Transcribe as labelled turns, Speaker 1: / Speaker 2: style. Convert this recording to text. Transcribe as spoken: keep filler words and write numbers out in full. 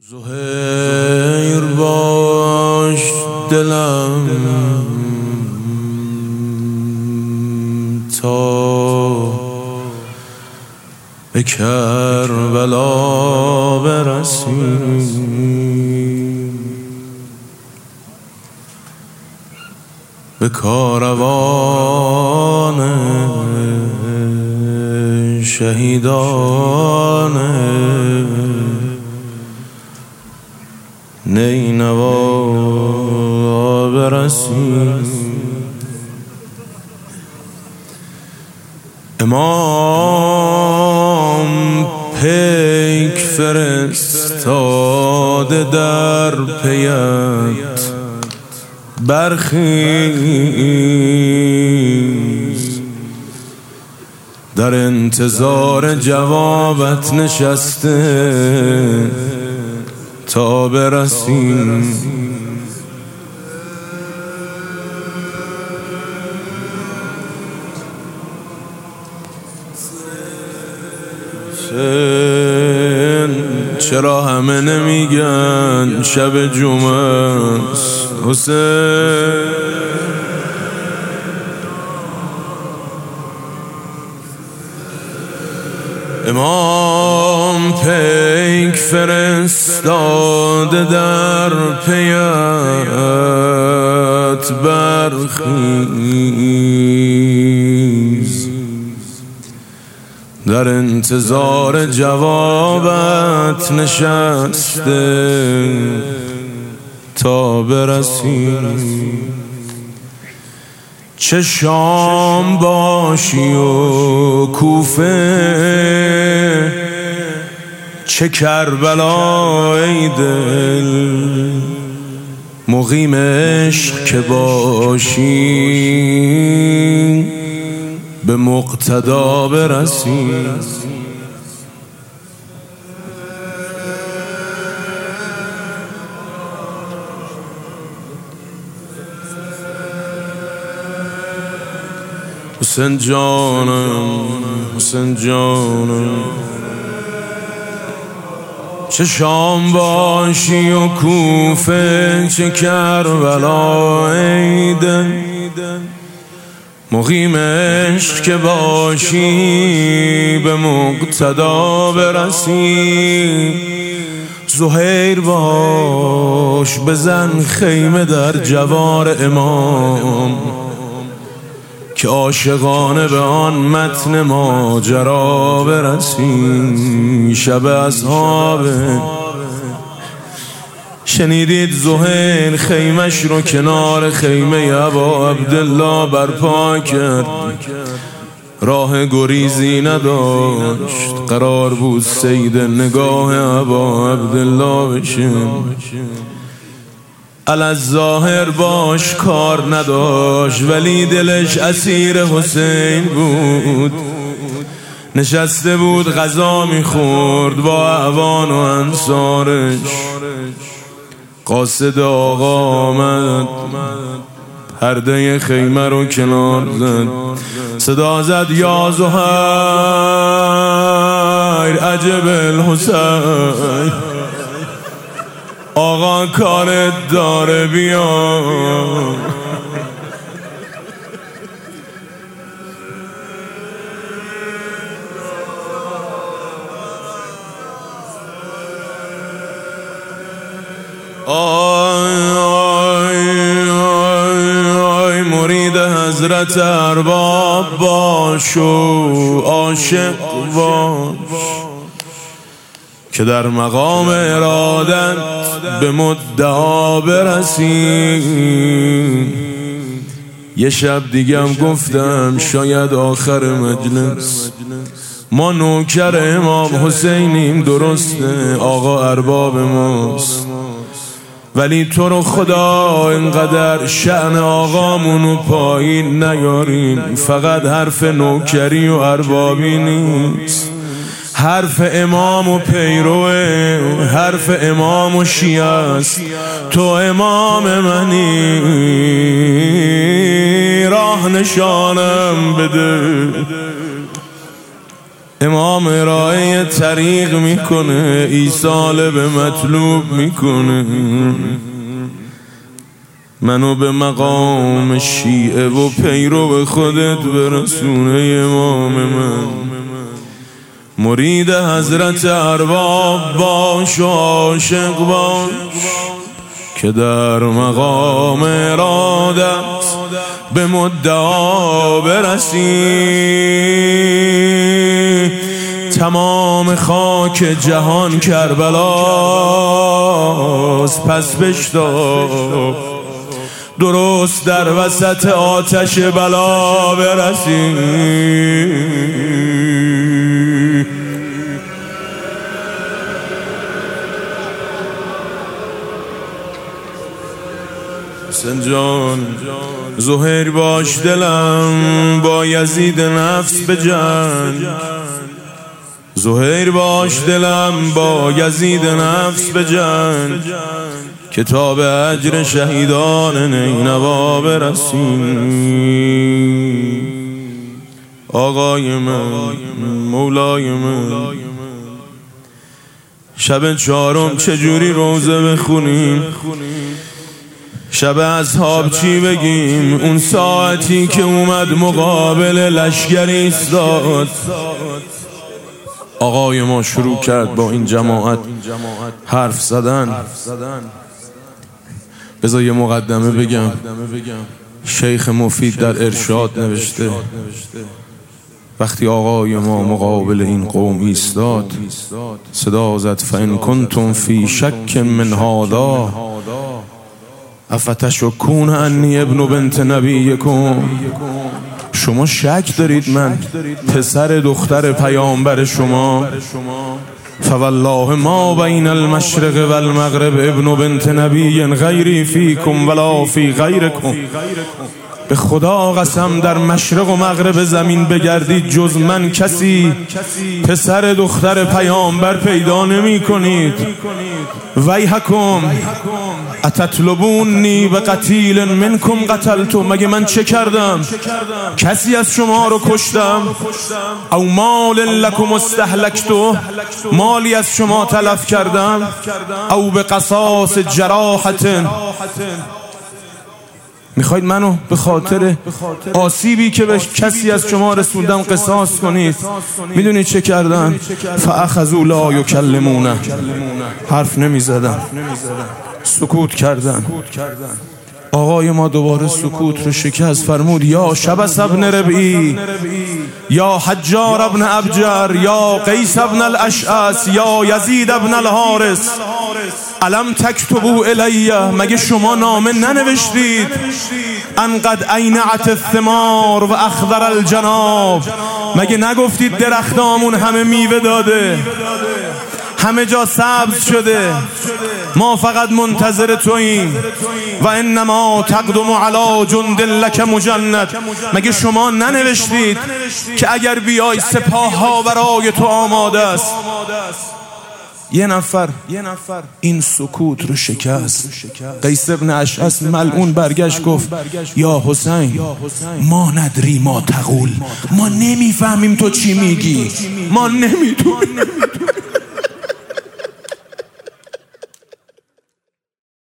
Speaker 1: زهیر باش دلم تا به کربلا برسیم، به کاروان شهیدان نینوا برسیم. امام پیک فرستاده در پیت، برخیز در انتظار جوابت نشسته تا برسیم. چرا همه نمیگن شب جمعه است حسین؟ امام پیک فرستاده در پیت، برخیز در انتظار جوابت نشسته تا برسیم. چه شام باشی و کوفه، چه کربلا ای دل، مقیم عشق که باشی به مقتدا برسی. حسین جانم، حسین جانم، چه شام باشی و کوفه، چه کربلا ای دل، مقیم عشق که باشی به مقتدا برسی. زهیر باش بزن خیمه در جوار امام، که عاشقانه به آن متن ماجرا برسی. شب اصحابه شنیدید زهیر خیمش رو کنار خیمه ابا عبدالله برپا کرد، راه گریزی نداشت، قرار بود صید نگاه ابا عبدالله بشه. الظاهر باش کار نداشت، ولی دلش اسیر حسین بود. نشسته بود غذا میخورد با اعوان و انصارش. قاصد آقا آمد، پرده خیمه رو کنار زد، صدا زد یا زهیر عجب الحسین، آقا کارت داره بیا. آی آی آی آی مرید حضرت ارباب باش و عاشق باش، که در مقام ارادت به مدعا برسی. یه شب دیگم گفتم شاید آخر مجلس، ما نوکر امام حسینیم، درسته آقا ارباب ماست، ولی تو رو خدا اینقدر شأن آقامونو پایین نیارین. فقط حرف نوکری و اربابی نیست، حرف امام و پیروه، حرف امام و شیعه است. تو امام منی، راه نشانم بده. امام ارائه طریق میکنه، ایصال به مطلوب میکنه. منو به مقام شیعه و پیرو به خودت برسونه امام من. مرید حضرت ارباب باش و عاشق باش که در مقام ارادت به مدعا برسی. تمام خاک جهان کربلاست، پس بشتاب درست در وسط آتش بلا برسی. حسین جان زهیر باش دلم با یزید نفس به جنگ، زهیر باش دلم با یزید نفس به جنگ، کتاب اجر شهیدان نینوا برسیم. آقای من، مولای من، شب چهارم چجوری روزه بخونیم؟ شب اصحاب چی بگیم؟ اون ساعتی که اومد مقابل لشکر ایستاد. آقای ما شروع کرد با این جماعت حرف زدن. بذار یه مقدمه بگم. شیخ مفید در ارشاد نوشته وقتی آقای ما مقابل این قوم ایستاد صدا زد فإن کنتم فی شک من هذا افتشکون انی ابن بنت نبیکم. شما شک دارید من پسر دختر پیامبر شما؟ فوالله ما بین المشرق و المغرب ابن بنت نبی غیری فیکم ولا فی غیرکم. به خدا قسم در مشرق و مغرب زمین بگردید جز من کسی پسر دختر پیامبر پیدا نمی کنید. ویحکم اتطلبونی به قتیل منکم قتلتو. مگه من چه کردم؟ کسی از شما رو کشتم؟ او مال لکم استهلکتو، مالی از شما تلف کردم؟ او به قصاص جراحت، میخواید منو به خاطر آسیبی که به کسی از شما رسوندم قصاص کنید؟ میدونید چه کردن؟ فاخذوا لا یکلمونه، حرف نمیزدن، سکوت کردن. آقای ما دوباره سکوت رو شکست، فرمود یا شبس ابن ربعی، یا حجار ابن ابجر، یا قیس ابن الاشعث، یا یزید ابن الحارث، الم تکتبوا الیه، مگه شما نامه ننوشتید؟ انقد اینعت الثمار و اخضر الجناب، مگه نگفتید درختامون همه میوه داده، همه جا سبز شده، ما فقط منتظر توییم؟ و انما تقدم علی جند لک مجند، مگه شما ننوشتید که اگر بیای سپاه ها برای تو آماده است؟ یه نفر این سکوت رو شکست. قیس ابن اشعث ملعون برگشت گفت یا حسین ما ندری ما تقول، ما نمیفهمیم تو چی میگی، ما نمیدونیم.